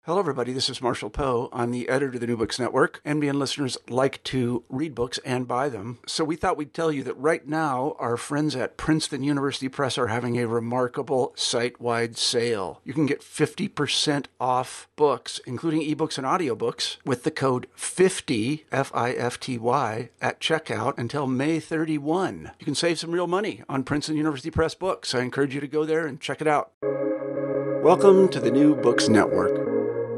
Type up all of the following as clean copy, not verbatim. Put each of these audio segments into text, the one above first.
Hello, everybody. This is Marshall Poe. I'm the editor of the New Books Network. NBN listeners like to read books and buy them. So we thought we'd tell you that right now, our friends at Princeton University Press are having a remarkable site-wide sale. You can get 50% off books, including ebooks and audiobooks, with the code 50, F-I-F-T-Y, at checkout until May 31. You can save some real money on Princeton University Press books. I encourage you to go there and check it out. Welcome to the New Books Network.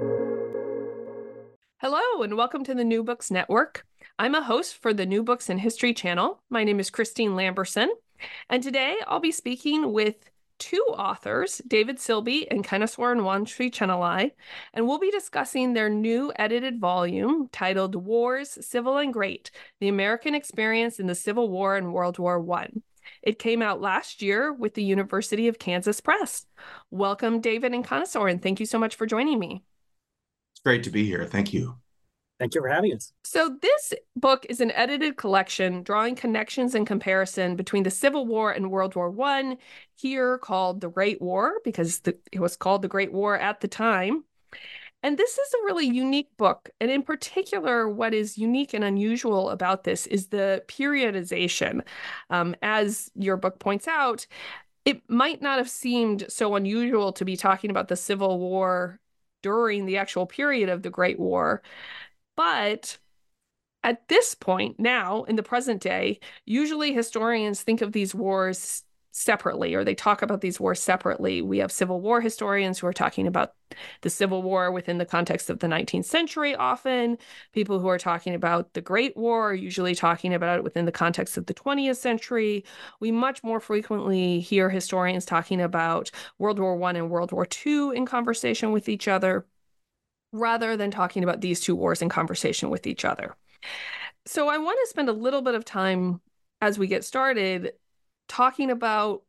Hello, and welcome to the New Books Network. I'm a host for the New Books in History channel. My name is Christine Lamberson, and today I'll be speaking with two authors, David Silby and Kanaswaran Wanshi-Chennalai, and we'll be discussing their new edited volume titled Wars, Civil and Great, The American Experience in the Civil War and World War I. It came out last year with the University of Kansas Press. Welcome, David and Kanaswaran. Thank you so much for joining me. It's great to be here. Thank you. Thank you for having us. So this book is an edited collection drawing connections and comparison between the Civil War and World War I, here called The Great War, because it was called The Great War at the time. And this is a really unique book. And in particular, what is unique and unusual about this is the periodization. As your book points out, it might not have seemed so unusual to be talking about the Civil War during the actual period of the Great War. But at this point now, in the present day, usually historians think of these wars separately, or they talk about these wars separately. We have Civil War historians who are talking about the Civil War within the context of the 19th century often. People who are talking about the Great War are usually talking about it within the context of the 20th century. We much more frequently hear historians talking about World War I and World War II in conversation with each other, rather than talking about these two wars in conversation with each other. So I want to spend a little bit of time as we get started talking about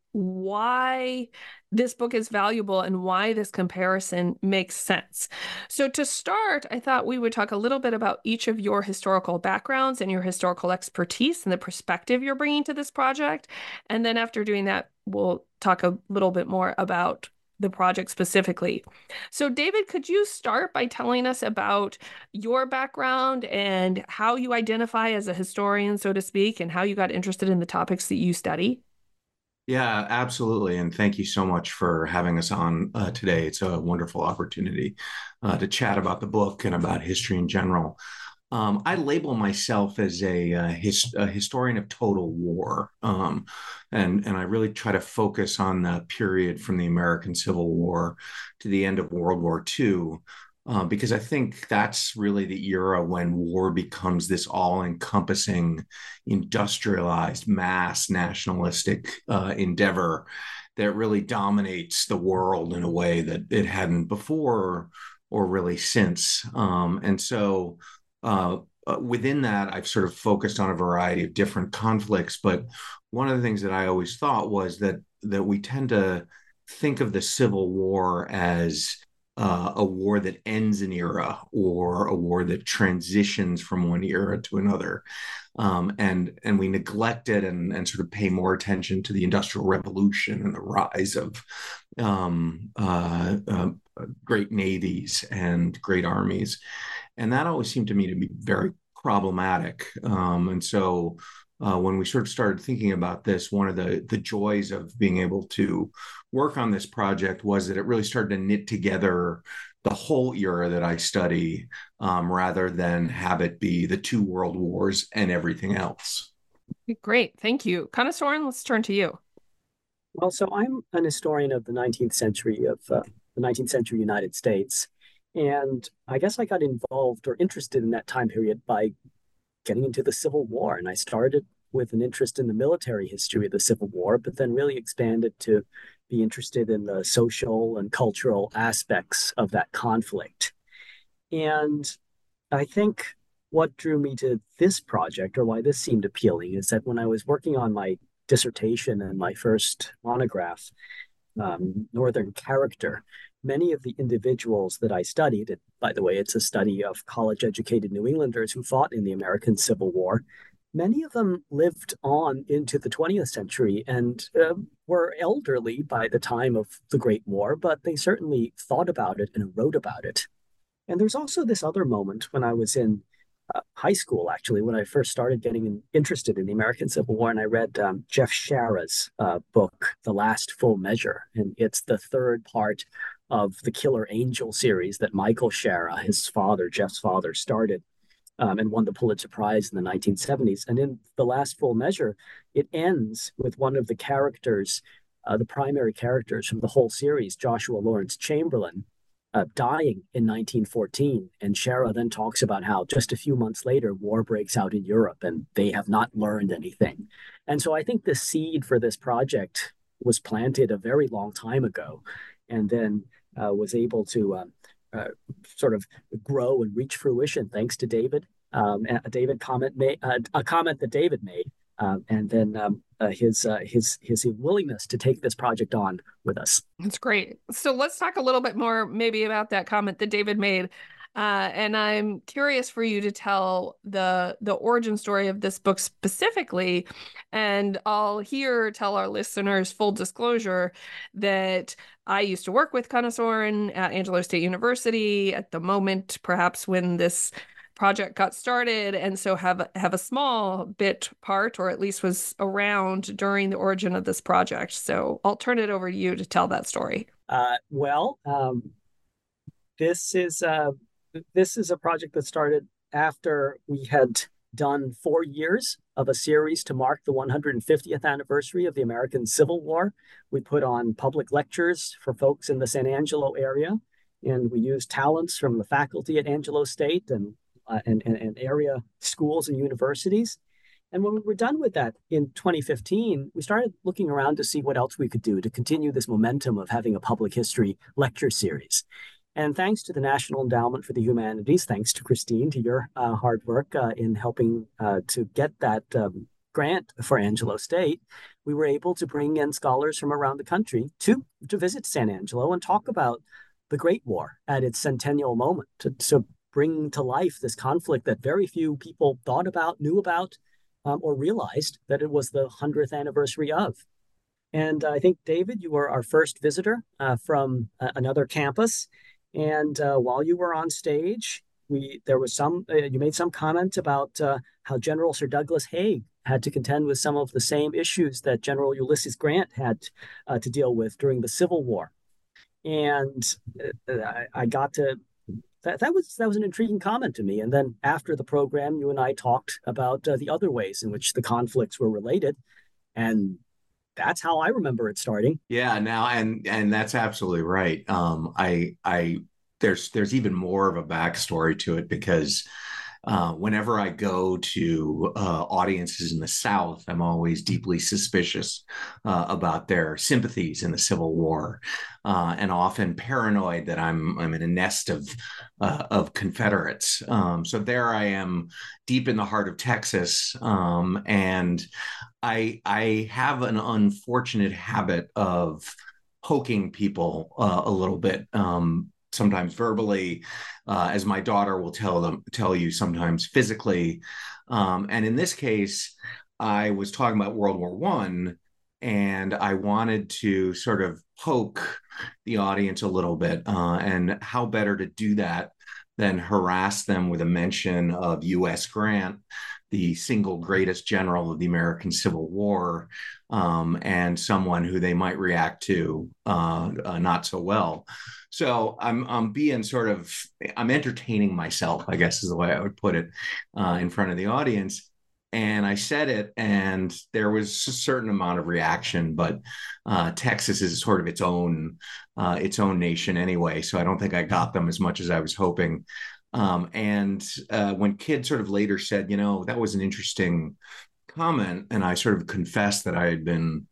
why this book is valuable and why this comparison makes sense. So to start, I thought we would talk a little bit about each of your historical backgrounds and your historical expertise and the perspective you're bringing to this project. And then after doing that, we'll talk a little bit more about the project specifically. So David, could you start by telling us about your background and how you identify as a historian, so to speak, and how you got interested in the topics that you study? Yeah, absolutely. And thank you so much for having us on today. It's a wonderful opportunity to chat about the book and about history in general. I label myself as a historian of total war, and I really try to focus on the period from the American Civil War to the end of World War II, because I think that's really the era when war becomes this all-encompassing, industrialized, mass nationalistic endeavor that really dominates the world in a way that it hadn't before or really since. Within that, I've sort of focused on a variety of different conflicts. But one of the things that I always thought was that we tend to think of the Civil War as a war that ends an era or a war that transitions from one era to another. And we neglect it and sort of pay more attention to the Industrial Revolution and the rise of great navies and great armies. And that always seemed to me to be very problematic. When we sort of started thinking about this, one of the joys of being able to work on this project was that it really started to knit together the whole era that I study, rather than have it be the two world wars and everything else. Great, thank you. Kanaswaran, let's turn to you. Well, so I'm an historian of the 19th century the 19th century United States. And I guess I got involved or interested in that time period by getting into the Civil War. And I started with an interest in the military history of the Civil War, but then really expanded to be interested in the social and cultural aspects of that conflict. And I think what drew me to this project, or why this seemed appealing, is that when I was working on my dissertation and my first monograph, Northern Character, many of the individuals that I studied, and by the way, it's a study of college-educated New Englanders who fought in the American Civil War, many of them lived on into the 20th century and were elderly by the time of the Great War, but they certainly thought about it and wrote about it. And there's also this other moment when I was in high school, actually, when I first started getting interested in the American Civil War, and I read Jeff Shara's book, The Last Full Measure. And it's the third part of the Killer Angel series that Michael Shara, his father, Jeff's father, started and won the Pulitzer Prize in the 1970s. And in The Last Full Measure, it ends with one of the characters, the primary characters from the whole series, Joshua Lawrence Chamberlain, dying in 1914. And Shara then talks about how just a few months later, war breaks out in Europe and they have not learned anything. And so I think the seed for this project was planted a very long time ago and then was able to sort of grow and reach fruition thanks to David. A David comment made a comment that David made, and then his willingness to take this project on with us. That's great. So let's talk a little bit more maybe about that comment that David made. And I'm curious for you to tell the origin story of this book specifically. And I'll tell our listeners full disclosure that I used to work with Conor Soren at Angelo State University at the moment, perhaps when this project got started, and so have a small bit part, or at least was around during the origin of this project. So I'll turn it over to you to tell that story. This is a project that started after we had done 4 years of a series to mark the 150th anniversary of the American Civil War. We put on public lectures for folks in the San Angelo area, and we used talents from the faculty at Angelo State and area schools and universities. And when we were done with that in 2015, we started looking around to see what else we could do to continue this momentum of having a public history lecture series. And thanks to the National Endowment for the Humanities, thanks to Christine, to your hard work in helping to get that grant for Angelo State, we were able to bring in scholars from around the country to visit San Angelo and talk about the Great War at its centennial moment, to bring to life this conflict that very few people thought about, knew about, or realized that it was the 100th anniversary of. And I think, David, you were our first visitor from another campus. And while you were on stage, you made some comment about how General Sir Douglas Haig had to contend with some of the same issues that General Ulysses Grant had to deal with during the Civil War. And I got to that was an intriguing comment to me. And then after the program, you and I talked about the other ways in which the conflicts were related, and that's how I remember it starting. Yeah, now and that's absolutely right. There's even more of a backstory to it because whenever I go to audiences in the South, I'm always deeply suspicious about their sympathies in the Civil War, and often paranoid that I'm in a nest of Confederates. So there I am, deep in the heart of Texas, and I have an unfortunate habit of poking people a little bit. Sometimes verbally, as my daughter will tell you, sometimes physically. And in this case, I was talking about World War I, and I wanted to sort of poke the audience a little bit. And how better to do that than harass them with a mention of U.S. Grant, the single greatest general of the American Civil War, and someone who they might react to not so well. So I'm entertaining myself, I guess is the way I would put it, in front of the audience. And I said it, and there was a certain amount of reaction, but Texas is sort of its own nation anyway. So I don't think I got them as much as I was hoping. And when Kidd sort of later said, that was an interesting comment, and I sort of confessed that I had been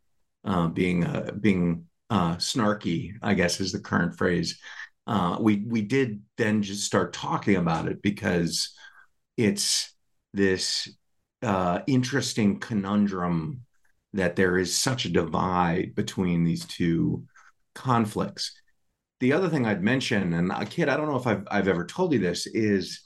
being snarky, I guess is the current phrase. We did then just start talking about it because it's this interesting conundrum that there is such a divide between these two conflicts. The other thing I'd mention, and Kidd, I don't know if I've ever told you this, is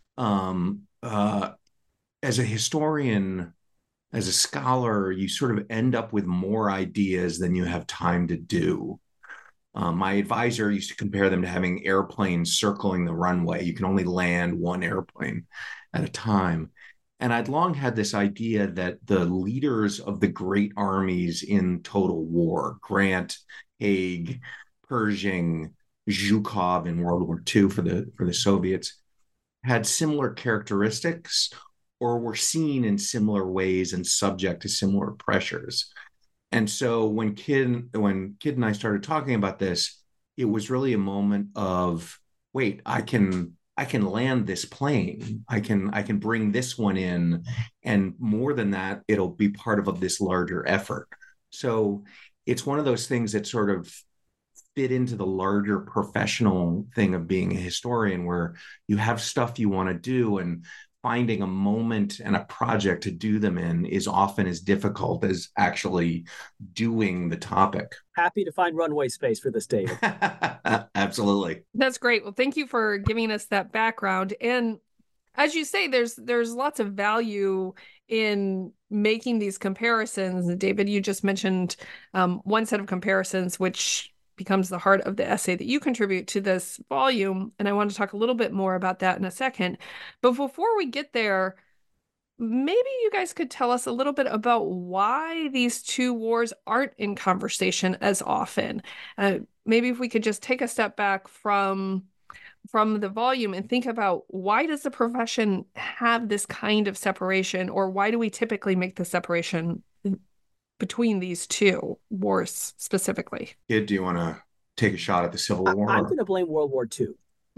as a historian, as a scholar, you sort of end up with more ideas than you have time to do. My advisor used to compare them to having airplanes circling the runway. You can only land one airplane at a time. And I'd long had this idea that the leaders of the great armies in total war, Grant, Haig, Pershing, Zhukov in World War II for the Soviets, had similar characteristics or were seen in similar ways and subject to similar pressures. And so when Kid and I started talking about this, it was really a moment of, wait, I can land this plane. I can bring this one in, and more than that, it'll be part of this larger effort. So it's one of those things that sort of fit into the larger professional thing of being a historian, where you have stuff you want to do, and finding a moment and a project to do them in is often as difficult as actually doing the topic. Happy to find runway space for this, David. Absolutely. That's great. Well, thank you for giving us that background. And as you say, there's lots of value in making these comparisons. David, you just mentioned one set of comparisons, which becomes the heart of the essay that you contribute to this volume. And I want to talk a little bit more about that in a second. But before we get there, maybe you guys could tell us a little bit about why these two wars aren't in conversation as often. Maybe if we could just take a step back from the volume and think about, why does the profession have this kind of separation, or why do we typically make the separation between these two wars specifically? Kid, do you want to take a shot at the Civil War? I'm going to blame World War II.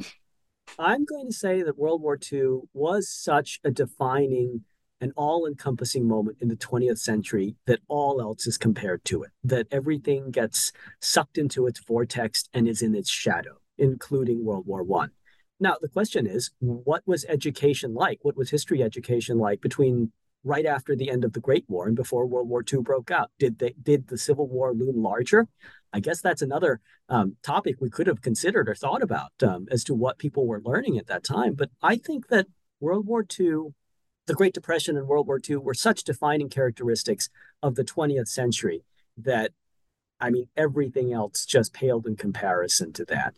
I'm going to say that World War II was such a defining and all-encompassing moment in the 20th century that all else is compared to it, that everything gets sucked into its vortex and is in its shadow, including World War I. Now, the question is, what was education like? What was history education like between right after the end of the Great War and before World War II broke out? Did the Civil War loom larger? I guess that's another topic we could have considered or thought about as to what people were learning at that time. But I think that World War II, the Great Depression and World War II were such defining characteristics of the 20th century that, I mean, everything else just paled in comparison to that.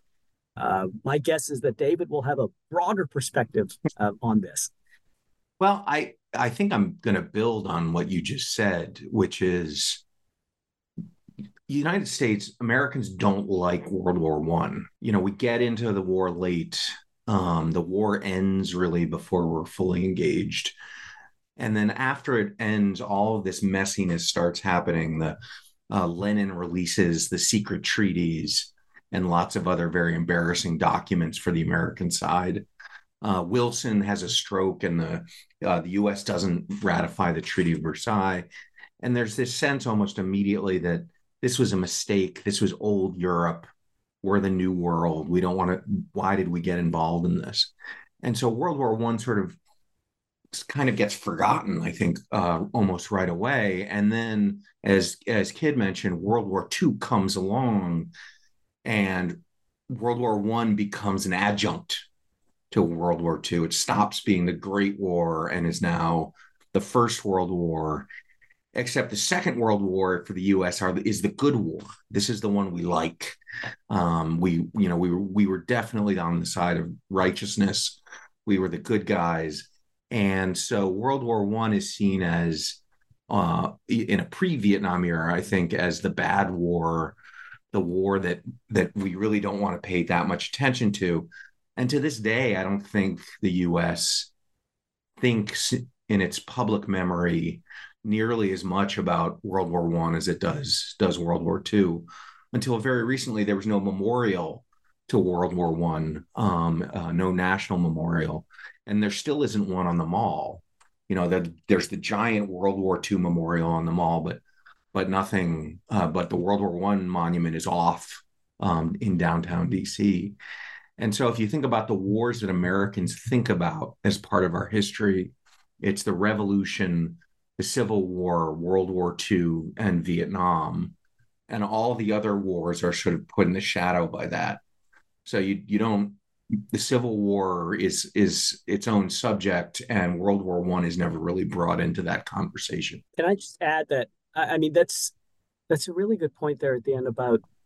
My guess is that David will have a broader perspective on this. Well, I think I'm going to build on what you just said, which is United States, Americans don't like World War I. We get into the war late. The war ends really before we're fully engaged. And then after it ends, all of this messiness starts happening. Lenin releases the secret treaties and lots of other very embarrassing documents for the American side. Wilson has a stroke, and the U.S. doesn't ratify the Treaty of Versailles. And there's this sense almost immediately that this was a mistake. This was old Europe. We're the new world. We don't want to. Why did we get involved in this? And so World War I sort of kind of gets forgotten, I think, almost right away. And then, as Kid mentioned, World War II comes along, and World War I becomes an adjunct to World War II. It stops being the Great War and is now the First World War. Except the Second World War for the U.S. is the good war. This is the one we like. We were definitely on the side of righteousness. We were the good guys, and so World War I is seen as, in a pre-Vietnam era, I think, as the bad war, the war that we really don't want to pay that much attention to. And to this day, I don't think the U.S. thinks in its public memory nearly as much about World War I as it does World War II. Until very recently, there was no memorial to World War I, no national memorial, and there still isn't one on the Mall. There's the giant World War II memorial on the Mall, but nothing. But the World War I monument is off in downtown DC. And so if you think about the wars that Americans think about as part of our history, it's the Revolution, the Civil War, World War II, and Vietnam. And all the other wars are sort of put in the shadow by that. So you don't, the Civil War is its own subject, and World War I is never really brought into that conversation. Can I just add that, I mean, that's a really good point there at the end about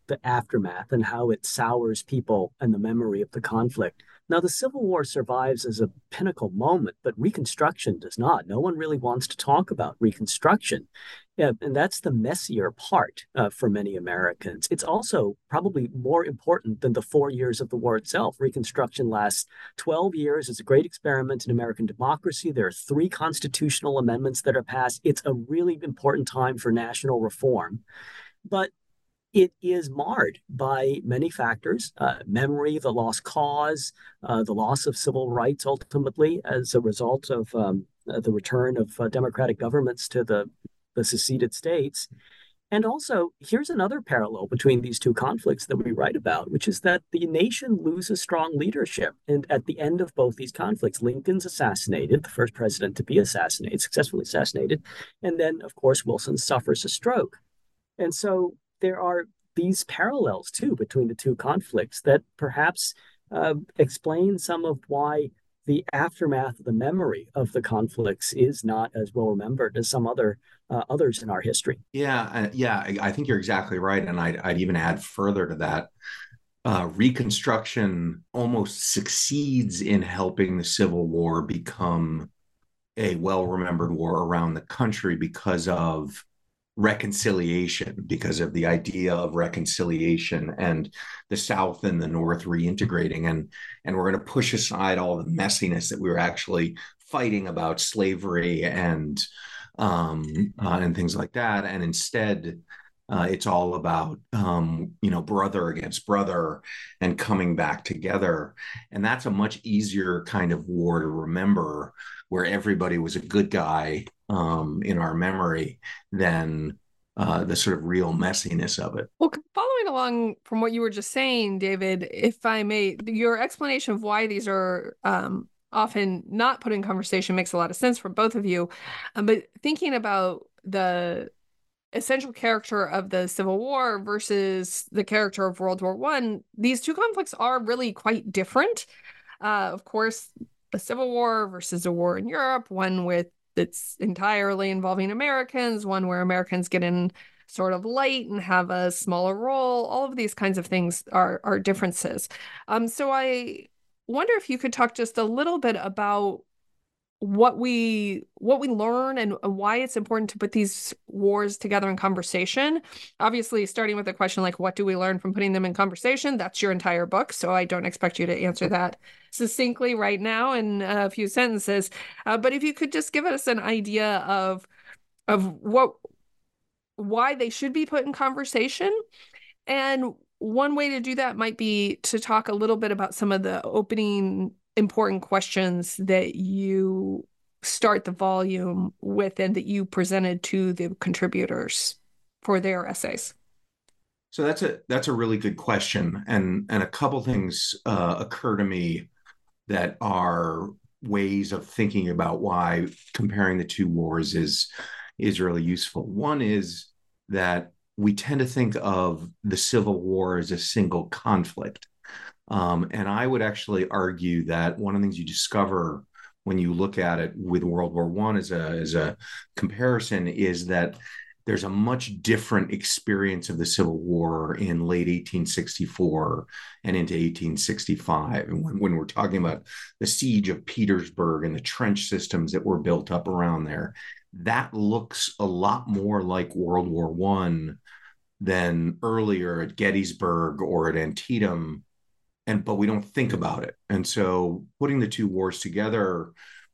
the aftermath and how it sours people and the memory of the conflict. Now, the Civil War survives as a pinnacle moment, but Reconstruction does not. No one really wants to talk about Reconstruction. Yeah, and that's the messier part for many Americans. It's also probably more important than the 4 years of the war itself. Reconstruction lasts 12 years. It's a great experiment in American democracy. There are 3 constitutional amendments that are passed. It's a really important time for national reform. But it is marred by many factors, memory, the lost cause, the loss of civil rights ultimately as a result of the return of democratic governments to the seceded states. And also, here's another parallel between these two conflicts that we write about, which is that the nation loses strong leadership. And at the end of both these conflicts, Lincoln's assassinated, the first president to be assassinated, successfully assassinated. And then, of course, Wilson suffers a stroke. And so there are these parallels, too, between the two conflicts that perhaps explain some of why the aftermath of the memory of the conflicts is not as well remembered as some others in our history. I think you're exactly right. And I'd even add further to that. Reconstruction almost succeeds in helping the Civil War become a well-remembered war around the country because of reconciliation, because of the idea of reconciliation and the South and the North reintegrating. And we're going to push aside all the messiness that we were actually fighting about, slavery and things like that. And instead, it's all about, brother against brother and coming back together. And that's a much easier kind of war to remember, where everybody was a good guy in our memory than the sort of real messiness of it. Well, following along from what you were just saying, David, if I may, your explanation of why these are often not put in conversation makes a lot of sense for both of you. But thinking about the essential character of the Civil War versus the character of World War I, these two conflicts are really quite different. Of course, the Civil War versus a war in Europe, one with that's entirely involving Americans, one where Americans get in sort of late and have a smaller role. All of these kinds of things are differences. So I wonder if you could talk just a little bit about what we learn and why it's important to put these wars together in conversation. Obviously, starting with a question like, what do we learn from putting them in conversation? That's your entire book, so I don't expect you to answer that succinctly right now in a few sentences. But if you could just give us an idea of why they should be put in conversation. And one way to do that might be to talk a little bit about some of the opening important questions that you start the volume with and that you presented to the contributors for their essays. So that's a really good question, and a couple things occur to me that are ways of thinking about why comparing the two wars is really useful. One is that we tend to think of the Civil War as a single conflict. And I would actually argue that one of the things you discover when you look at it with World War I as a comparison is that there's a much different experience of the Civil War in late 1864 and into 1865. And when we're talking about the siege of Petersburg and the trench systems that were built up around there, that looks a lot more like World War I than earlier at Gettysburg or at Antietam. But we don't think about it. And so putting the two wars together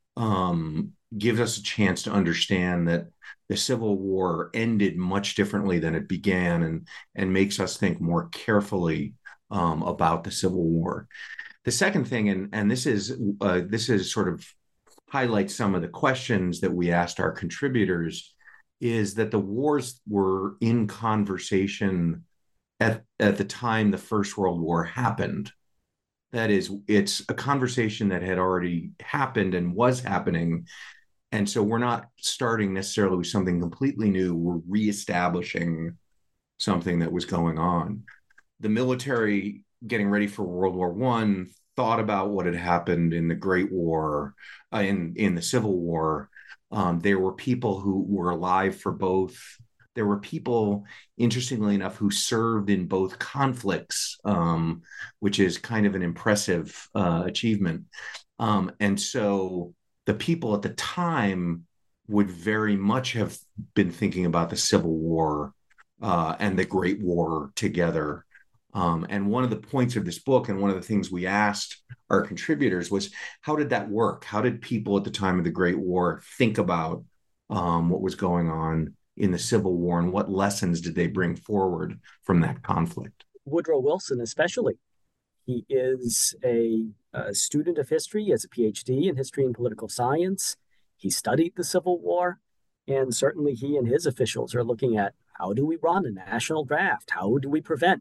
gives us a chance to understand that the Civil War ended much differently than it began, and makes us think more carefully about the Civil War. The second thing, and this is sort of highlights some of the questions that we asked our contributors, is that the wars were in conversation at the time the First World War happened. That is, it's a conversation that had already happened and was happening. And so we're not starting necessarily with something completely new. We're reestablishing something that was going on. The military getting ready for World War I thought about what had happened in the Great War, in the Civil War. There were people who were alive for both there were people, interestingly enough, who served in both conflicts, which is kind of an impressive achievement. And so the people at the time would very much have been thinking about the Civil War and the Great War together. And one of the points of this book, and one of the things we asked our contributors, was how did that work? How did people at the time of the Great War think about what was going on in the Civil War, and what lessons did they bring forward from that conflict? Woodrow Wilson, especially. He is a student of history, he has a PhD in history and political science. He studied the Civil War, and certainly he and his officials are looking at how do we run a national draft? How do we prevent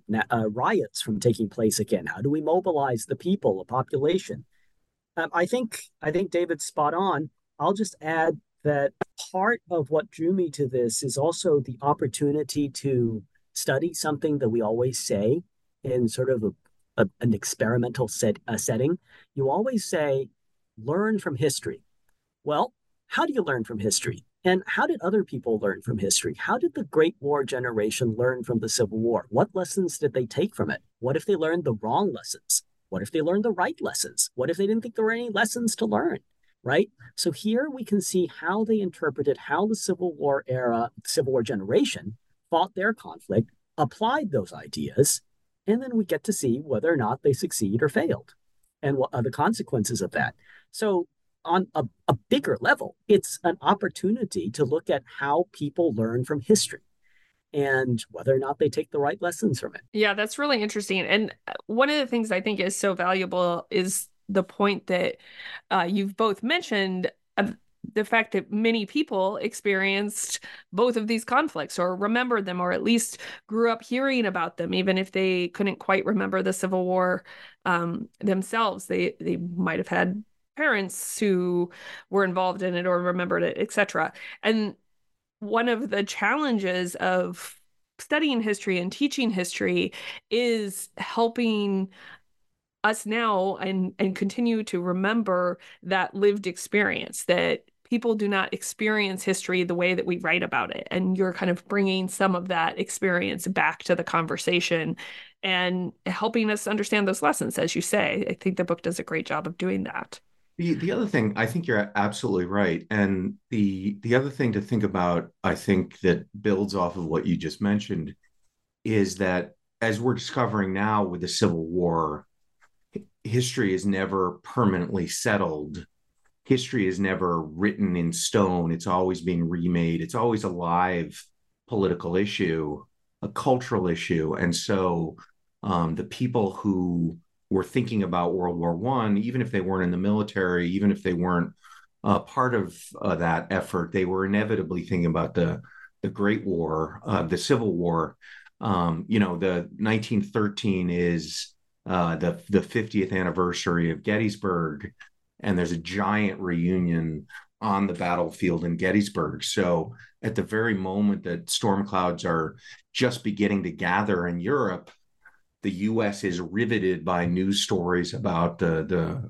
riots from taking place again? How do we mobilize the people, the population? I think David's spot on. I'll just add that part of what drew me to this is also the opportunity to study something that we always say in sort of an experimental setting. You always say, learn from history. Well, how do you learn from history? And how did other people learn from history? How did the Great War generation learn from the Civil War? What lessons did they take from it? What if they learned the wrong lessons? What if they learned the right lessons? What if they didn't think there were any lessons to learn, right? So here we can see how they interpreted how the Civil War era, Civil War generation fought their conflict, applied those ideas, and then we get to see whether or not they succeed or failed and what are the consequences of that. So on a bigger level, it's an opportunity to look at how people learn from history and whether or not they take the right lessons from it. Yeah, that's really interesting. And one of the things I think is so valuable is the point that you've both mentioned, the fact that many people experienced both of these conflicts or remembered them, or at least grew up hearing about them, even if they couldn't quite remember the Civil War themselves. They might have had parents who were involved in it or remembered it, etc. And one of the challenges of studying history and teaching history is helping us now and continue to remember that lived experience, that people do not experience history the way that we write about it. And you're kind of bringing some of that experience back to the conversation and helping us understand those lessons, as you say. I think the book does a great job of doing that. The other thing, I think you're absolutely right. And the other thing to think about, I think, that builds off of what you just mentioned, is that as we're discovering now with the Civil War, history is never permanently settled. History is never written in stone. It's always being remade. It's always a live political issue, a cultural issue. And so the people who were thinking about World War I, even if they weren't in the military, even if they weren't part of that effort, they were inevitably thinking about the Great War, the Civil War. The 1913 is the 50th anniversary of Gettysburg, and there's a giant reunion on the battlefield in Gettysburg. So at the very moment that storm clouds are just beginning to gather in Europe, the U.S. is riveted by news stories about the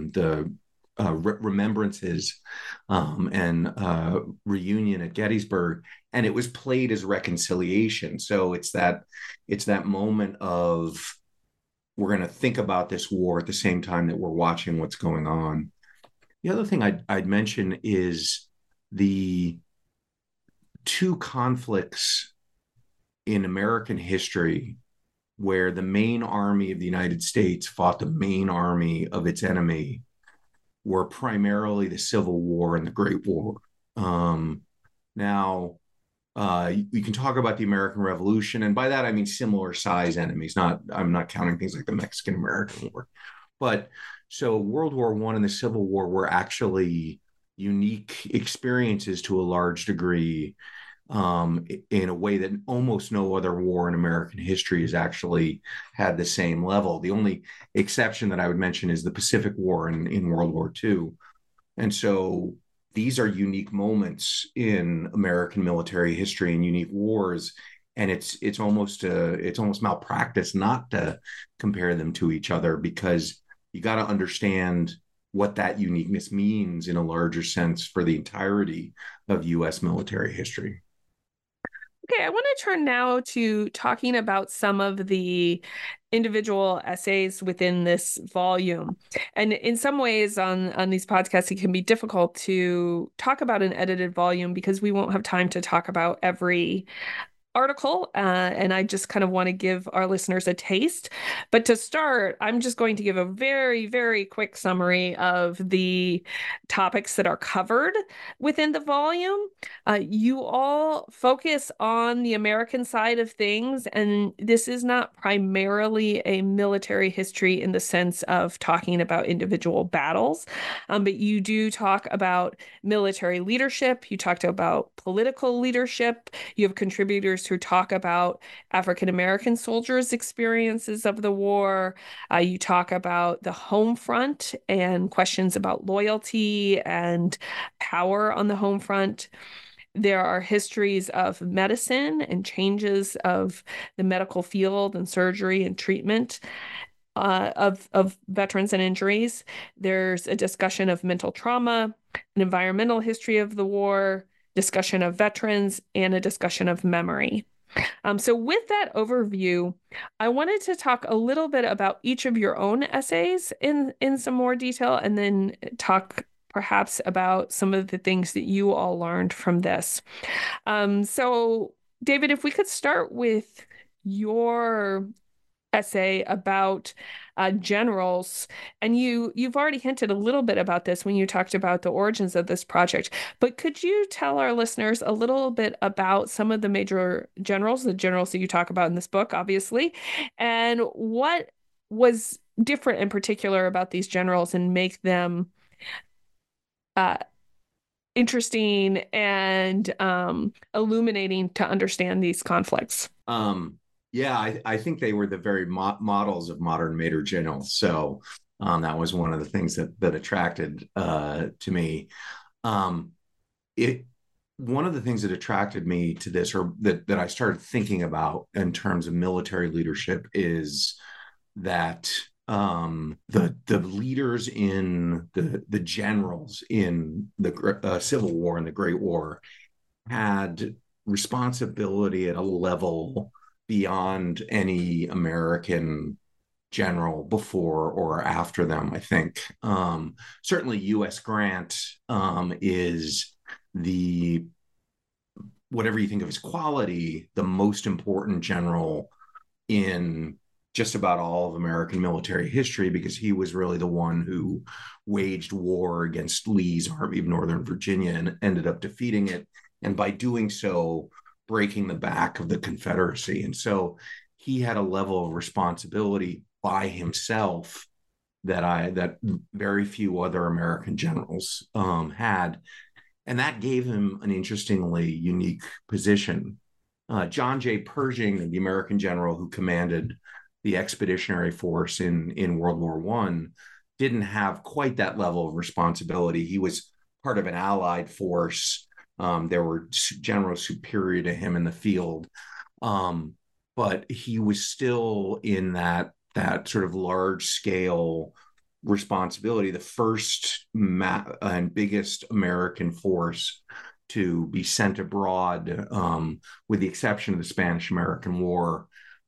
remembrances and reunion at Gettysburg, and it was played as reconciliation. So it's that moment of, we're going to think about this war at the same time that we're watching what's going on. The other thing I'd mention is the two conflicts in American history where the main army of the United States fought the main army of its enemy were primarily the Civil War and the Great War. Now, we can talk about the American Revolution, and by that I mean similar size enemies. I'm not counting things like the Mexican-American War. But so World War I and the Civil War were actually unique experiences to a large degree, in a way that almost no other war in American history has actually had the same level. The only exception that I would mention is the Pacific War in World War II. And so these are unique moments in American military history and unique wars. And it's almost malpractice not to compare them to each other, because you got to understand what that uniqueness means in a larger sense for the entirety of U.S. military history. Okay, I want to turn now to talking about some of the individual essays within this volume. And in some ways on these podcasts, it can be difficult to talk about an edited volume because we won't have time to talk about every article, and I just kind of want to give our listeners a taste. But to start, I'm just going to give a very, very quick summary of the topics that are covered within the volume. You all focus on the American side of things, and this is not primarily a military history in the sense of talking about individual battles, but you do talk about military leadership, you talked about political leadership, you have contributors who talk about African American soldiers' experiences of the war. You talk about the home front and questions about loyalty and power on the home front. There are histories of medicine and changes of the medical field and surgery and treatment of veterans and injuries. There's a discussion of mental trauma, an environmental history of the war, discussion of veterans, and a discussion of memory. So with that overview, I wanted to talk a little bit about each of your own essays in some more detail, and then talk perhaps about some of the things that you all learned from this. So David, if we could start with your essay about generals, and you've already hinted a little bit about this when you talked about the origins of this project, but could you tell our listeners a little bit about some of the major generals, the generals that you talk about in this book, obviously, and what was different in particular about these generals and make them uh, interesting and illuminating to understand these conflicts? Yeah, I think they were the very models of modern major generals. So that was one of the things that attracted to me. One of the things that attracted me to this, or that I started thinking about in terms of military leadership, is that the leaders in the generals in the Civil War and the Great War had responsibility at a level beyond any American general before or after them, I think. Certainly U.S. Grant is the, whatever you think of his quality, the most important general in just about all of American military history, because he was really the one who waged war against Lee's Army of Northern Virginia and ended up defeating it. And by doing so, breaking the back of the Confederacy. And so he had a level of responsibility by himself that very few other American generals had. And that gave him an interestingly unique position. John J. Pershing, the American general who commanded the Expeditionary Force in World War I, didn't have quite that level of responsibility. He was part of an Allied force. There were generals superior to him in the field, but he was still in that sort of large scale responsibility, the first and biggest American force to be sent abroad, with the exception of the Spanish-American War,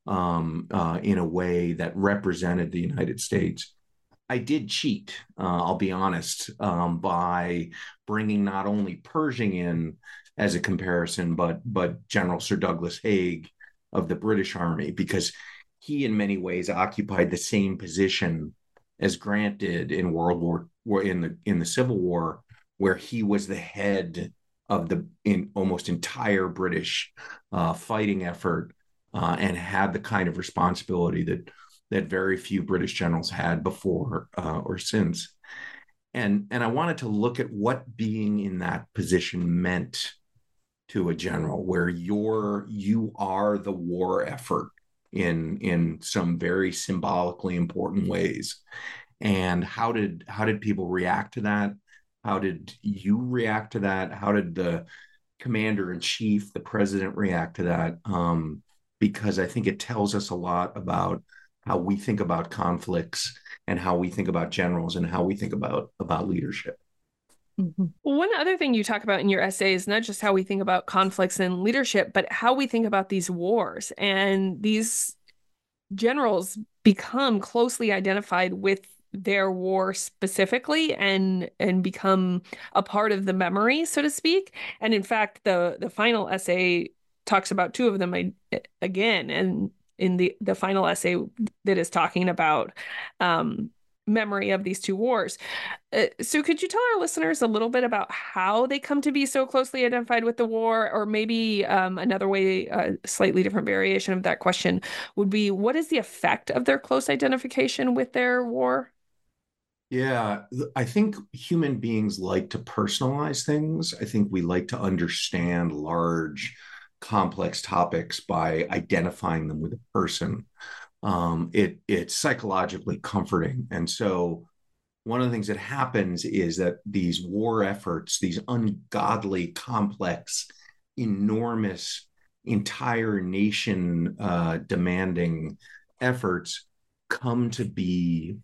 in a way that represented the United States. I did cheat, I'll be honest, by bringing not only Pershing in as a comparison, but General Sir Douglas Haig of the British Army, because he in many ways occupied the same position as Grant did in in the Civil War, where he was the head of the almost entire British fighting effort, and had the kind of responsibility that very few British generals had before or since. And I wanted to look at what being in that position meant to a general, where you are the war effort in some very symbolically important ways. And how did people react to that? How did you react to that? How did the commander in chief, the president, react to that? Because I think it tells us a lot about how we think about conflicts and how we think about generals and how we think about leadership. Well, one other thing you talk about in your essay is not just how we think about conflicts and leadership, but how we think about these wars. And these generals become closely identified with their war specifically and become a part of the memory, so to speak. And in fact, the final essay talks about two of them again, and in the final essay that is talking about memory of these two wars. So could you tell our listeners a little bit about how they come to be so closely identified with the war? Or maybe another way, a slightly different variation of that question would be, what is the effect of their close identification with their war? Yeah, I think human beings like to personalize things. I think we like to understand large, complex topics by identifying them with a person. It's psychologically comforting. And so one of the things that happens is that these war efforts, these ungodly, complex, enormous, entire nation demanding efforts come to be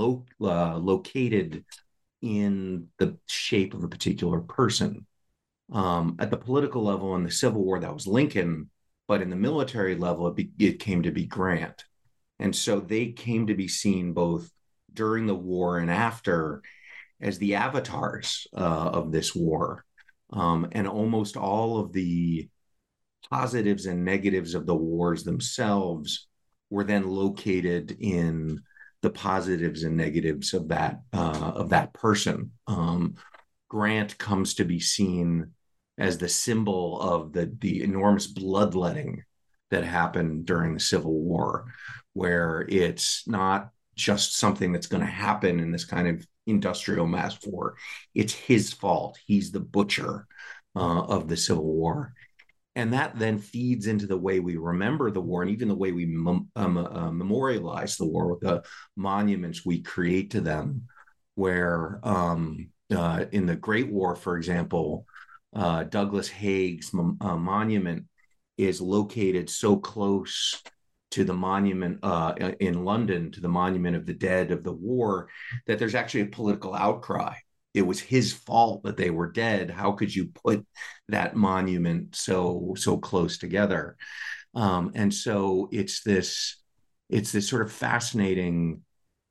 located in the shape of a particular person. At the political level in the Civil War, that was Lincoln, but in the military level, it came to be Grant. And so they came to be seen both during the war and after as the avatars of this war. And almost all of the positives and negatives of the wars themselves were then located in the positives and negatives of that person. Grant comes to be seen as the symbol of the enormous bloodletting that happened during the Civil War, where it's not just something that's going to happen in this kind of industrial mass war. It's his fault. He's the butcher of the Civil War. And that then feeds into the way we remember the war and even the way we memorialize the war with the monuments we create to them, where in the Great War, for example, Douglas Haig's monument is located so close to the monument in London, to the monument of the dead of the war, that there's actually a political outcry. It was his fault that they were dead. How could you put that monument so close together? And so it's this sort of fascinating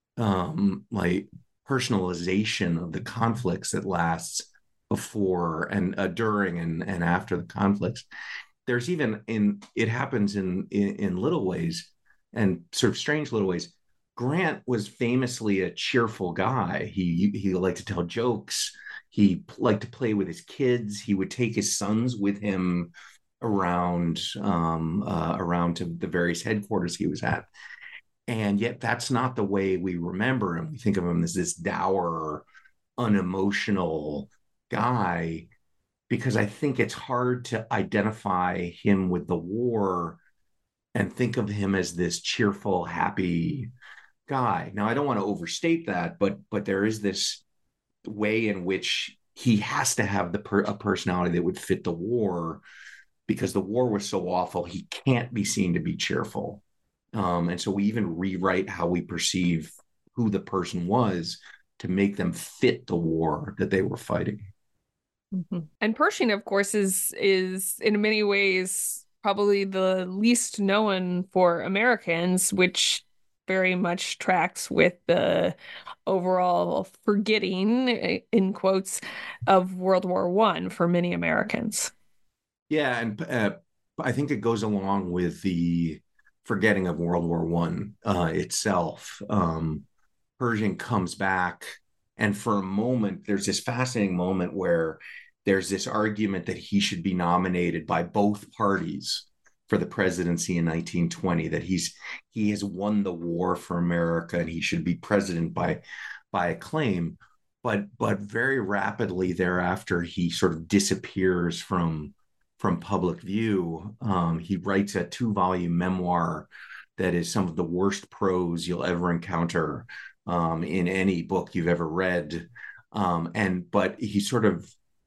like personalization of the conflicts that lasts before and during and after the conflicts. There's even it happens in little ways and sort of strange little ways. Grant was famously a cheerful guy. He liked to tell jokes. He liked to play with his kids. He would take his sons with him around to the various headquarters he was at. And yet that's not the way we remember him. We think of him as this dour, unemotional guy, because I think it's hard to identify him with the war and think of him as this cheerful, happy guy. Now, I don't want to overstate that, but there is this way in which he has to have a personality that would fit the war, because the war was so awful. He can't be seen to be cheerful. And so we even rewrite how we perceive who the person was to make them fit the war that they were fighting. Mm-hmm. And Pershing, of course, is in many ways probably the least known for Americans, which very much tracks with the overall forgetting, in quotes, of World War I for many Americans. Yeah, and I think it goes along with the forgetting of World War I itself. Pershing comes back, and for a moment, there's this fascinating moment where there's this argument that he should be nominated by both parties for the presidency in 1920, that he has won the war for America and he should be president by acclaim. But very rapidly thereafter, he sort of disappears from public view. He writes a 2-volume memoir that is some of the worst prose you'll ever encounter in any book you've ever read. But he sort of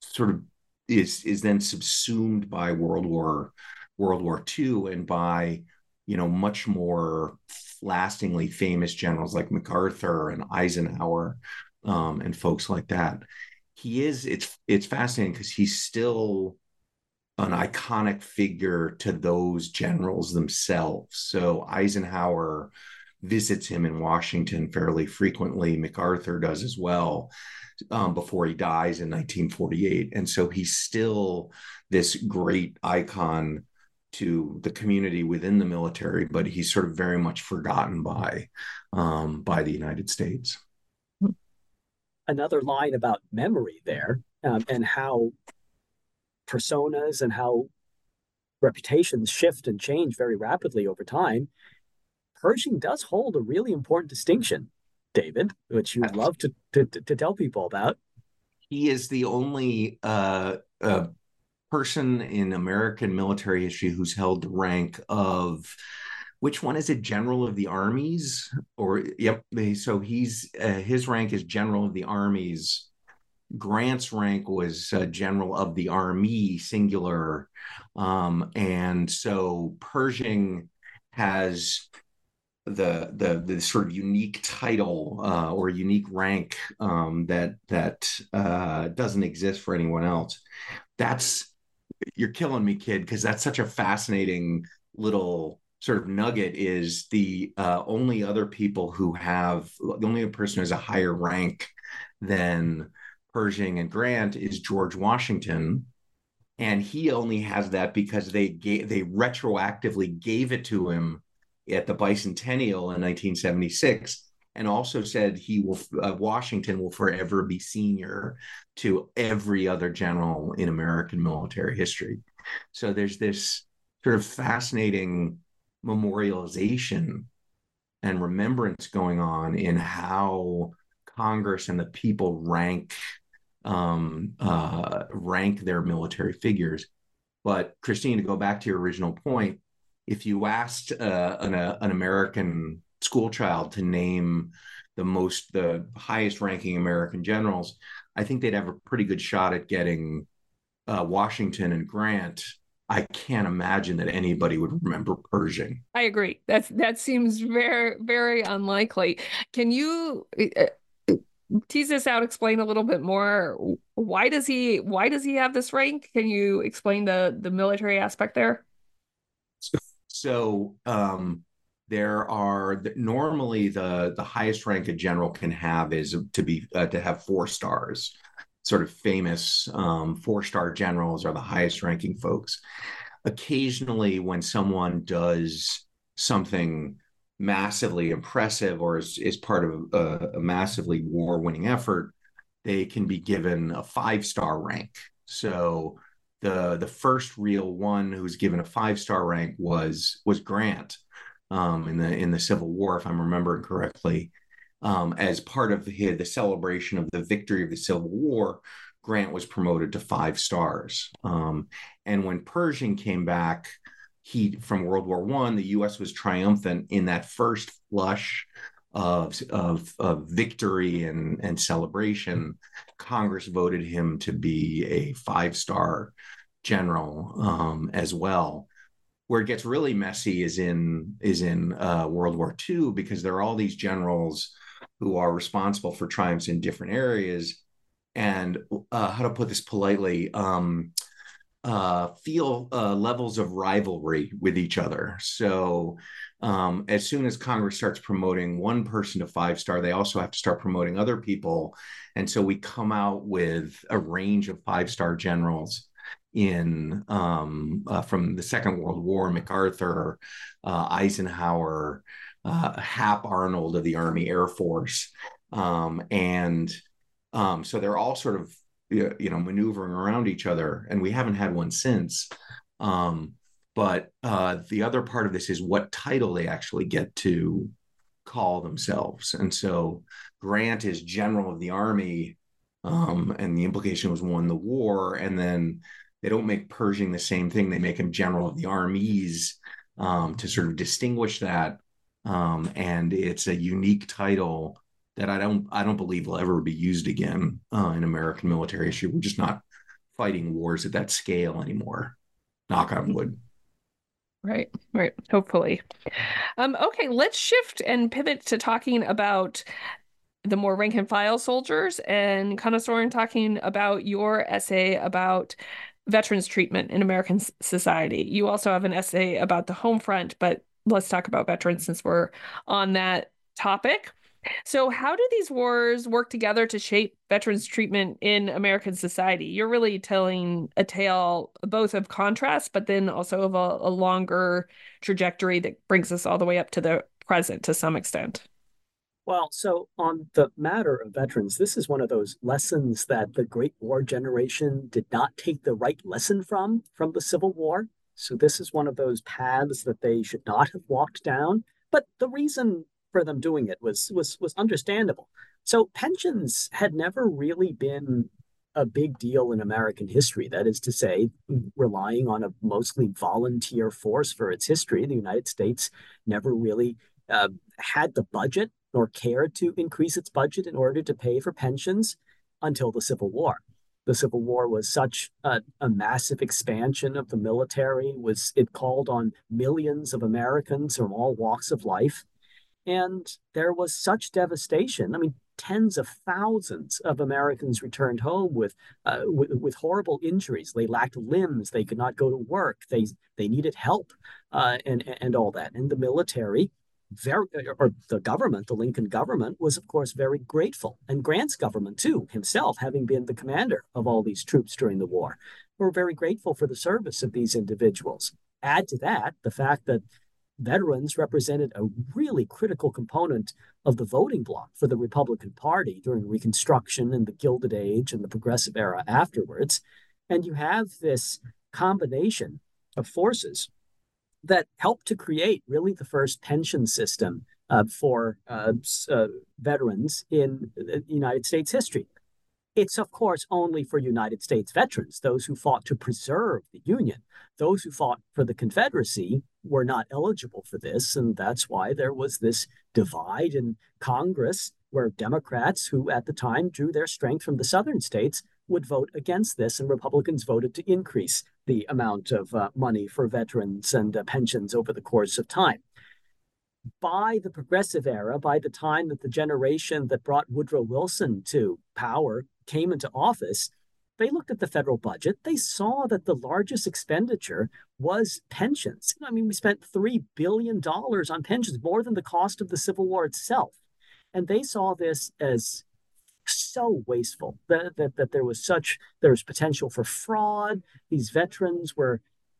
is then subsumed by World War II and by much more lastingly famous generals like MacArthur and Eisenhower and folks like that. he is, it's fascinating because he's still an iconic figure to those generals themselves. So Eisenhower visits him in Washington fairly frequently. MacArthur does as well, before he dies in 1948. And so he's still this great icon to the community within the military, but he's sort of very much forgotten by the United States. Another line about memory there, and how personas and how reputations shift and change very rapidly over time. Pershing does hold a really important distinction, David, which you love to tell people about. He is the only person in American military history who's held the rank of, which one is it? General of the Armies, or yep. So he's his rank is General of the Armies. Grant's rank was General of the Army, singular, and so Pershing has the sort of unique title or unique rank that doesn't exist for anyone else. That's, you're killing me, kid, because that's such a fascinating little sort of nugget. Is the only other people who have, the only person who has a higher rank than Pershing and Grant is George Washington, and he only has that because they retroactively gave it to him at the bicentennial in 1976, and also said Washington will forever be senior to every other general in American military history. So there's this sort of fascinating memorialization and remembrance going on in how Congress and the people rank their military figures. But Christine, to go back to your original point, if you asked an American school child to name the highest ranking American generals, I think they'd have a pretty good shot at getting Washington and Grant. I can't imagine that anybody would remember Pershing. I agree. That seems very, very unlikely. Can you tease this out, explain a little bit more? Why does he have this rank? Can you explain the military aspect there? So there are normally the highest rank a general can have is to have 4 stars. Sort of famous 4-star generals are the highest ranking folks. Occasionally, when someone does something massively impressive or is part of a massively war-winning effort, they can be given a 5-star rank. So the first real one who's given a 5-star rank was Grant in the Civil War, if I'm remembering correctly. As part of the celebration of the victory of the Civil War, Grant was promoted to 5 stars. And when Pershing came back from World War I, the U.S. was triumphant in that first flush of victory and celebration. Congress voted him to be a 5-star general as well. Where it gets really messy is in World War II, because there are all these generals who are responsible for triumphs in different areas, and how to put this politely, feel levels of rivalry with each other. So as soon as Congress starts promoting one person to 5-star, they also have to start promoting other people. And so we come out with a range of 5-star generals in from the Second World War: MacArthur, Eisenhower, Hap Arnold of the Army Air Force. And so they're all sort of, maneuvering around each other, and we haven't had one since. But the other part of this is what title they actually get to call themselves. And so Grant is General of the Army, and the implication was won the war. And then they don't make Pershing the same thing. They make him General of the Armies to sort of distinguish that. And it's a unique title that I don't believe will ever be used again in American military history. We're just not fighting wars at that scale anymore. Knock on wood. Right. Hopefully. Okay, let's shift and pivot to talking about the more rank and file soldiers, and Connoisseur talking about your essay about veterans treatment in American society. You also have an essay about the home front, but let's talk about veterans since we're on that topic. So how do these wars work together to shape veterans treatment in American society? You're really telling a tale both of contrast, but then also of a longer trajectory that brings us all the way up to the present to some extent. Well, so on the matter of veterans, this is one of those lessons that the Great War generation did not take the right lesson from the Civil War. So this is one of those paths that they should not have walked down. But the reason for them doing it was understandable. So pensions had never really been a big deal in American history. That is to say, relying on a mostly volunteer force for its history, the United States never really had the budget nor cared to increase its budget in order to pay for pensions until the Civil War. The Civil War was such a massive expansion of the military. It called on millions of Americans from all walks of life. And there was such devastation. I mean, tens of thousands of Americans returned home with horrible injuries. They lacked limbs. They could not go to work. They needed help and all that. And the military, the government, the Lincoln government, was of course very grateful, and Grant's government too, himself having been the commander of all these troops during the war, were very grateful for the service of these individuals. Add to that the fact that veterans represented a really critical component of the voting bloc for the Republican Party during Reconstruction and the Gilded Age and the Progressive Era afterwards. And you have this combination of forces that helped to create really the first pension system for veterans in United States history. It's, of course, only for United States veterans, those who fought to preserve the Union. Those who fought for the Confederacy were not eligible for this, and that's why there was this divide in Congress where Democrats, who at the time drew their strength from the southern states, would vote against this, and Republicans voted to increase the amount of money for veterans and pensions over the course of time. By the Progressive Era, by the time that the generation that brought Woodrow Wilson to power came into office, they looked at the federal budget. They saw that the largest expenditure was pensions. I mean, we spent $3 billion on pensions, more than the cost of the Civil War itself. And they saw this as so wasteful that there was potential for fraud. These veterans were,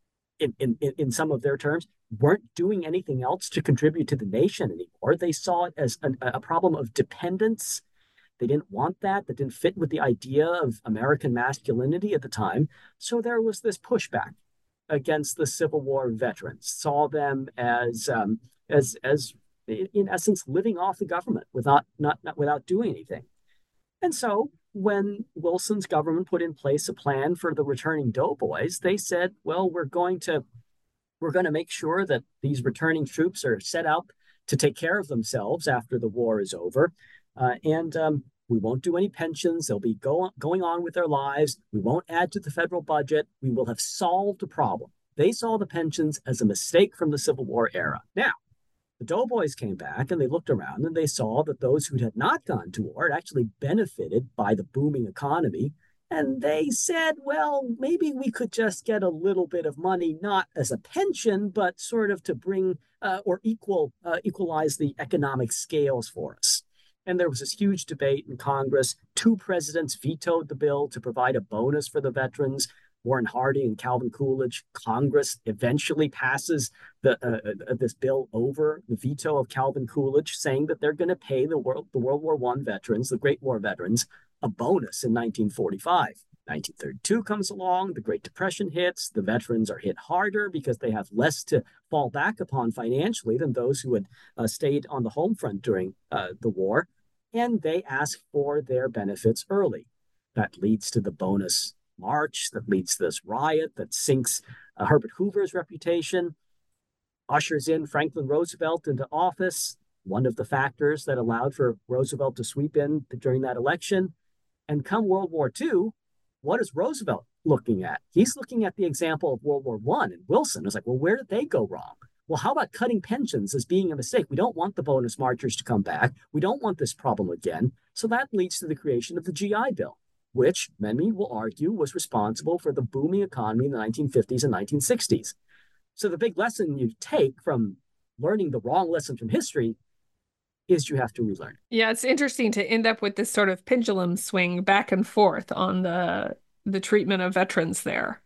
in some of their terms, weren't doing anything else to contribute to the nation anymore. They saw it as a problem of dependence. They didn't want that. That didn't fit with the idea of American masculinity at the time. So there was this pushback against the Civil War veterans, saw them as in essence living off the government without doing anything. And so when Wilson's government put in place a plan for the returning doughboys, they said, well, we're going to make sure that these returning troops are set up to take care of themselves after the war is over. And we won't do any pensions. They'll be going on with their lives. We won't add to the federal budget. We will have solved the problem. They saw the pensions as a mistake from the Civil War era. Now, the doughboys came back and they looked around and they saw that those who had not gone to war had actually benefited by the booming economy. And they said, well, maybe we could just get a little bit of money, not as a pension, but sort of to bring or equalize the economic scales for us. And there was this huge debate in Congress. 2 presidents vetoed the bill to provide a bonus for the veterans, Warren Harding and Calvin Coolidge. Congress eventually passes this bill over the veto of Calvin Coolidge, saying that they're going to pay the World War I veterans, the Great War veterans, a bonus in 1945. 1932 comes along, the Great Depression hits, the veterans are hit harder because they have less to fall back upon financially than those who had stayed on the home front during the war, and they ask for their benefits early. That leads to the bonus march, that leads to this riot that sinks Herbert Hoover's reputation, ushers in Franklin Roosevelt into office, one of the factors that allowed for Roosevelt to sweep in during that election. And come World War II, what is Roosevelt looking at? He's looking at the example of World War I and Wilson. It's like, well, where did they go wrong? well, how about cutting pensions as being a mistake? We don't want the bonus marchers to come back. We don't want this problem again. So that leads to the creation of the GI Bill, which many will argue was responsible for the booming economy in the 1950s and 1960s. So the big lesson you take from learning the wrong lesson from history is you have to relearn. Yeah, it's interesting to end up with this sort of pendulum swing back and forth on the treatment of veterans there.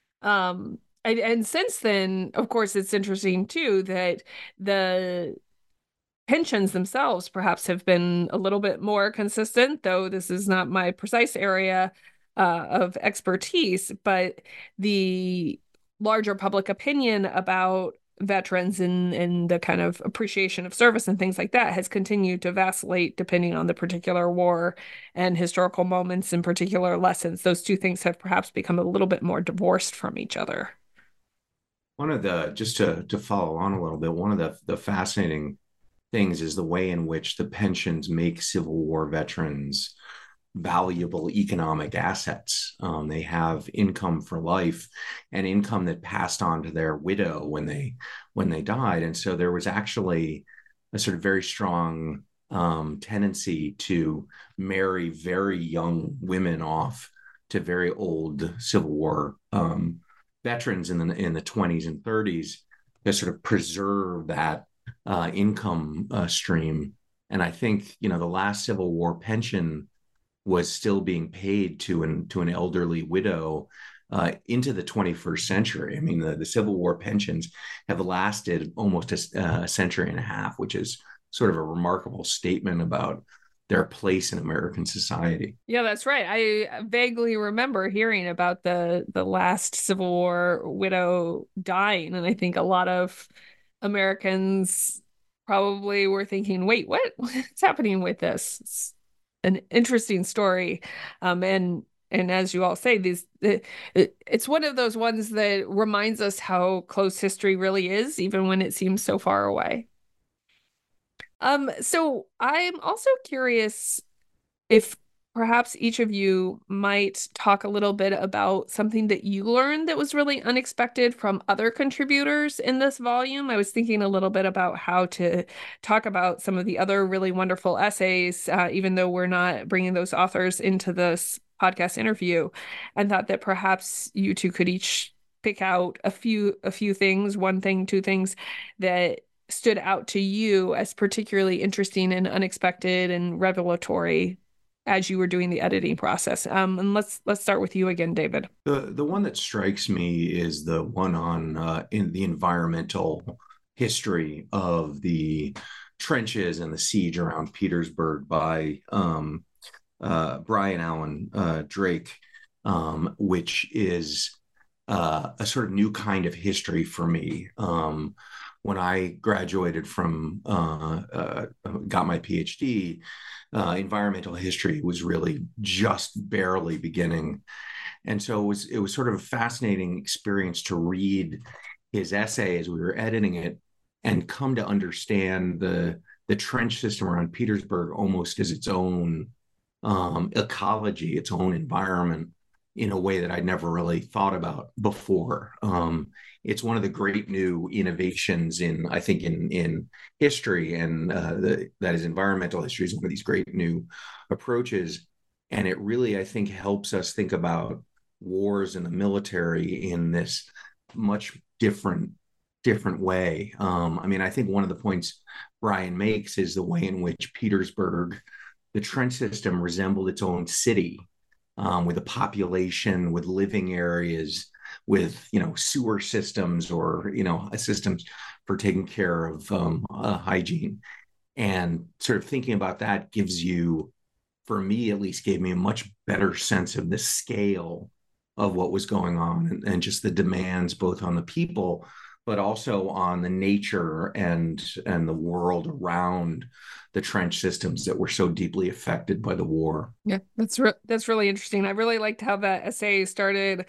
And since then, of course, it's interesting too that the pensions themselves perhaps have been a little bit more consistent, though this is not my precise area of expertise, but the larger public opinion about veterans and the kind of appreciation of service and things like that has continued to vacillate depending on the particular war and historical moments and particular lessons. Those two things have perhaps become a little bit more divorced from each other. One of the, just to follow on a little bit, one of the fascinating things is the way in which the pensions make Civil War veterans valuable economic assets. They have income for life and income that passed on to their widow when they died. And so there was actually a sort of very strong tendency to marry very young women off to very old Civil War veterans in the 20s and 30s to sort of preserve that income stream. And I think, the last Civil War pension was still being paid to an elderly widow into the 21st century. I mean, the Civil War pensions have lasted almost a century and a half, which is sort of a remarkable statement about their place in American society. Yeah, that's right. I vaguely remember hearing about the last Civil War widow dying, and I think a lot of Americans probably were thinking, "Wait, what's happening with this?" It's an interesting story, and as you all say, it's one of those ones that reminds us how close history really is, even when it seems so far away. So I'm also curious if perhaps each of you might talk a little bit about something that you learned that was really unexpected from other contributors in this volume. I was thinking a little bit about how to talk about some of the other really wonderful essays, even though we're not bringing those authors into this podcast interview, and thought that perhaps you two could each pick out a few things, one thing, two things that stood out to you as particularly interesting and unexpected and revelatory as you were doing the editing process. And let's start with you again, David. The one that strikes me is the one on in the environmental history of the trenches and the siege around Petersburg by Brian Allen Drake, which is a sort of new kind of history for me. When I graduated from, got my PhD, environmental history was really just barely beginning. And so it was sort of a fascinating experience to read his essay as we were editing it and come to understand the trench system around Petersburg almost as its own ecology, its own environment, in a way that I'd never really thought about before. It's one of the great new innovations in history, and that is environmental history is one of these great new approaches. And it really, I think, helps us think about wars and the military in this much different way. I think one of the points Brian makes is the way in which Petersburg, the trench system, resembled its own city, with a population, with living areas, with sewer systems, or systems for taking care of hygiene. And sort of thinking about that gives you, for me at least, gave me a much better sense of the scale of what was going on, and just the demands both on the people, but also on the nature and the world around the trench systems that were so deeply affected by the war. Yeah, that's really interesting. I really liked how that essay started.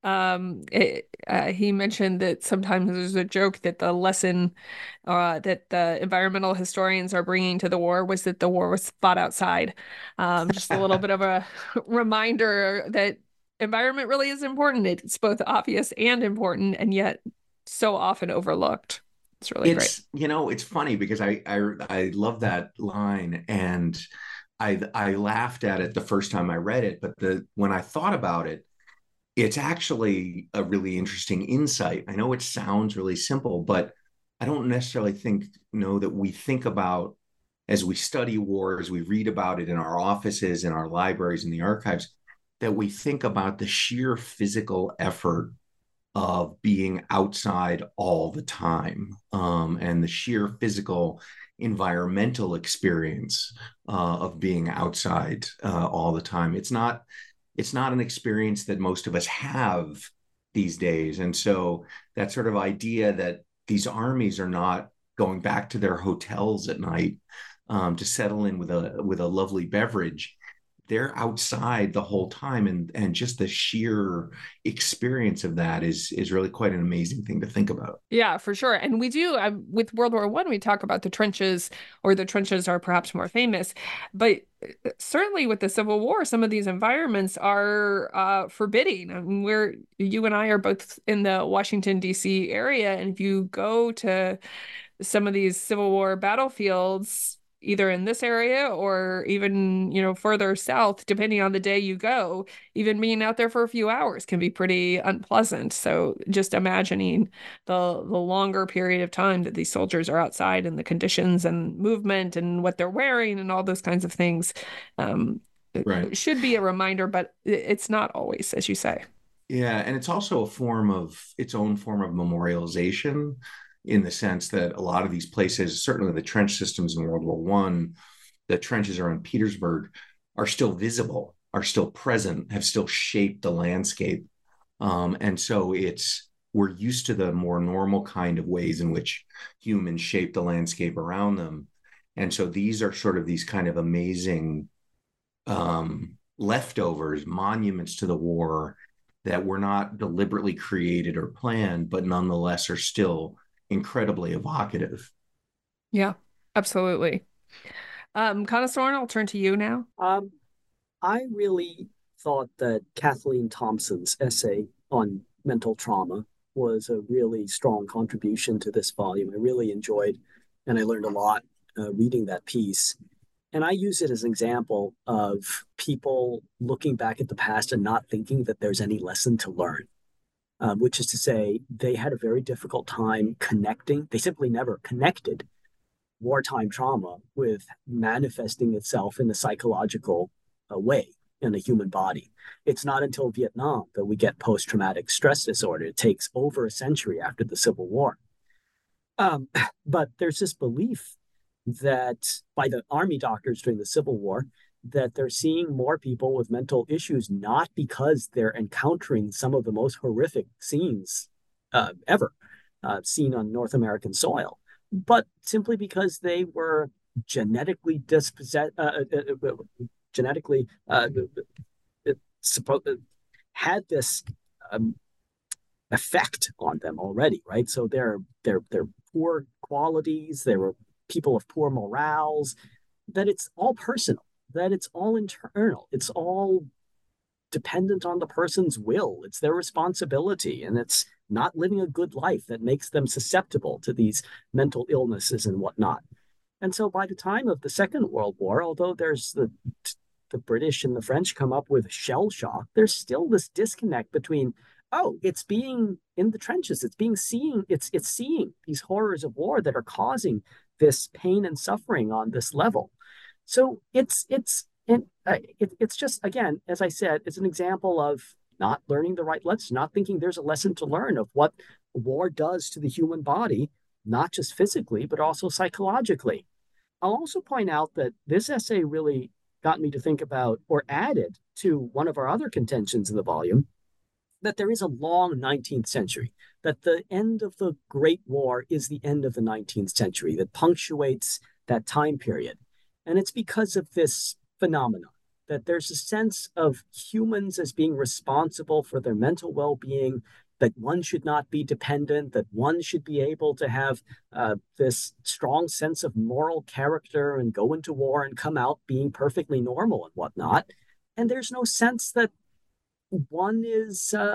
He mentioned that sometimes there's a joke that the lesson that the environmental historians are bringing to the war was that the war was fought outside. Just a little bit of a reminder that environment really is important. It's both obvious and important, and yet so often overlooked. It's really great. It's funny because I love that line, and I laughed at it the first time I read it, but when I thought about it, it's actually a really interesting insight. I know it sounds really simple, but I don't necessarily know that we think about, as we study war, as we read about it in our offices, in our libraries, in the archives, that we think about the sheer physical effort of being outside all the time, and the sheer physical environmental experience of being outside all the time. It's not an experience that most of us have these days. And so that sort of idea that these armies are not going back to their hotels at night to settle in with a lovely beverage. They're outside the whole time, and just the sheer experience of that is really quite an amazing thing to think about. Yeah, for sure. And we do with World War I, we talk about the trenches, or the trenches are perhaps more famous, but certainly with the Civil War, some of these environments are forbidding. I mean, you and I are both in the Washington, D.C. area, and if you go to some of these Civil War battlefields, either in this area or even, further south, depending on the day you go, even being out there for a few hours can be pretty unpleasant. So just imagining the longer period of time that these soldiers are outside, and the conditions and movement and what they're wearing and all those kinds of things, Right. it should be a reminder, but it's not always, as you say. Yeah, and it's also its own form of memorialization, in the sense that a lot of these places, certainly the trench systems in World War One, the trenches around Petersburg, are still visible, are still present, have still shaped the landscape. And so we're used to the more normal kind of ways in which humans shape the landscape around them. And so these are sort of these kind of amazing leftovers, monuments to the war, that were not deliberately created or planned, but nonetheless are still incredibly evocative. Yeah, absolutely. Connoisseur, I'll turn to you now. I really thought that Kathleen Thompson's essay on mental trauma was a really strong contribution to this volume. I really enjoyed, and I learned a lot reading that piece. And I use it as an example of people looking back at the past and not thinking that there's any lesson to learn, which is to say, they had a very difficult time connecting. They simply never connected wartime trauma with manifesting itself in a psychological way in the human body. It's not until Vietnam that we get post-traumatic stress disorder. It takes over a century after the Civil War. But there's this belief that by the army doctors during the Civil War, that they're seeing more people with mental issues, not because they're encountering some of the most horrific scenes ever seen on North American soil, but simply because they were genetically had this effect on them already, right? So their poor qualities, they were people of poor morals, that it's all personal, that it's all internal, it's all dependent on the person's will, it's their responsibility, and it's not living a good life that makes them susceptible to these mental illnesses and whatnot. And so by the time of the Second World War, although there's the British and the French come up with shell shock, there's still this disconnect between, oh, it's being in the trenches, it's seeing these horrors of war that are causing this pain and suffering on this level. So it's just, again, as I said, it's an example of not learning the right lessons, not thinking there's a lesson to learn of what war does to the human body, not just physically, but also psychologically. I'll also point out that this essay really got me to think about, or added to one of our other contentions in the volume, that there is a long 19th century, that the end of the Great War is the end of the 19th century, that punctuates that time period. And it's because of this phenomenon, that there's a sense of humans as being responsible for their mental well-being, that one should not be dependent, that one should be able to have this strong sense of moral character and go into war and come out being perfectly normal and whatnot. And there's no sense that one is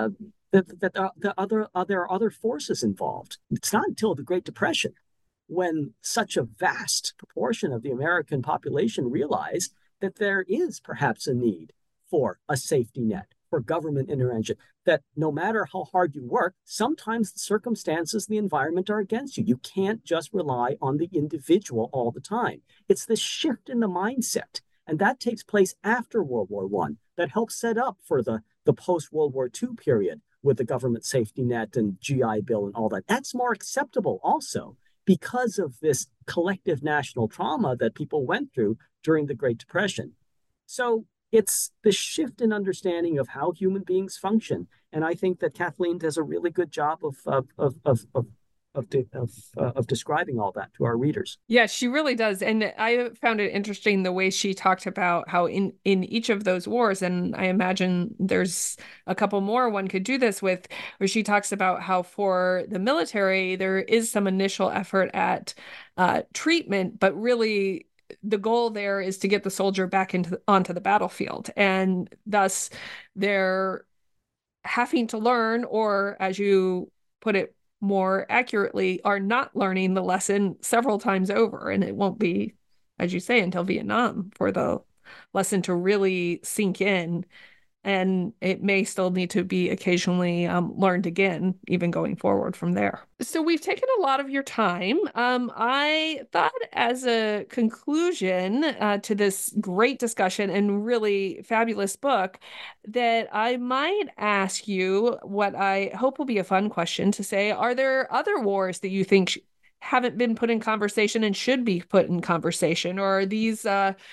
there are other forces involved. It's not until the Great Depression when such a vast proportion of the American population realized that there is perhaps a need for a safety net, for government intervention, that no matter how hard you work, sometimes the circumstances, the environment are against you. You can't just rely on the individual all the time. It's this shift in the mindset. And that takes place after World War I that helps set up for the post-World War II period with the government safety net and GI Bill and all that. That's more acceptable also because of this collective national trauma that people went through during the Great Depression. So it's the shift in understanding of how human beings function. And I think that Kathleen does a really good job of describing all that to our readers. Yeah, she really does. And I found it interesting the way she talked about how in each of those wars, and I imagine there's a couple more one could do this with, where she talks about how for the military, there is some initial effort at treatment, but really the goal there is to get the soldier back onto the battlefield. And thus they're having to learn, or as you put it more accurately, are not learning the lesson several times over. And it won't be, as you say, until Vietnam for the lesson to really sink in. And it may still need to be occasionally learned again, even going forward from there. So we've taken a lot of your time. I thought as a conclusion to this great discussion and really fabulous book that I might ask you what I hope will be a fun question to say, are there other wars that you think haven't been put in conversation and should be put in conversation? Or are these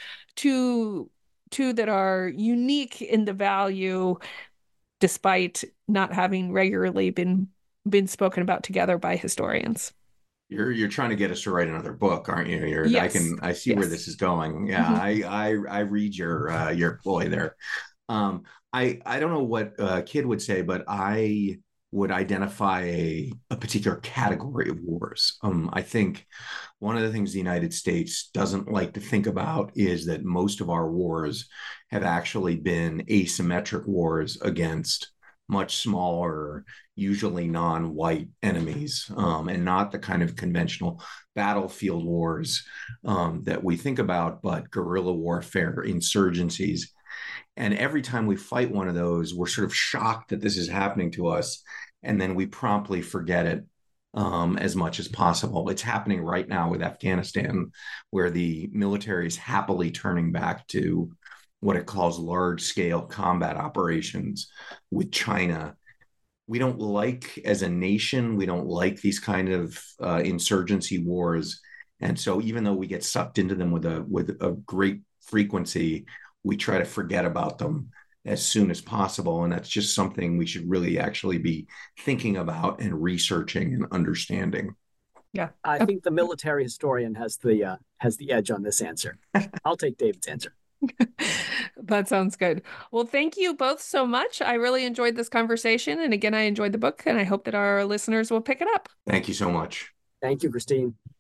two that are unique in the value despite not having regularly been spoken about together by historians? You're trying to get us to write another book, aren't you? Yes. I see where this is going. Yeah, I read your ploy there. I don't know what Kid would say, but I would identify a particular category of wars. I think one of the things the United States doesn't like to think about is that most of our wars have actually been asymmetric wars against much smaller, usually non-white enemies, and not the kind of conventional battlefield wars that we think about, but guerrilla warfare, insurgencies. And every time we fight one of those, we're sort of shocked that this is happening to us. And then we promptly forget it as much as possible. It's happening right now with Afghanistan, where the military is happily turning back to what it calls large-scale combat operations with China. We don't like, as a nation, we don't like these kind of insurgency wars. And so even though we get sucked into them with a great frequency, we try to forget about them as soon as possible. And that's just something we should really actually be thinking about and researching and understanding. Yeah. I think the military historian has the edge on this answer. I'll take David's answer. That sounds good. Well, thank you both so much. I really enjoyed this conversation. And again, I enjoyed the book, and I hope that our listeners will pick it up. Thank you so much. Thank you, Christine.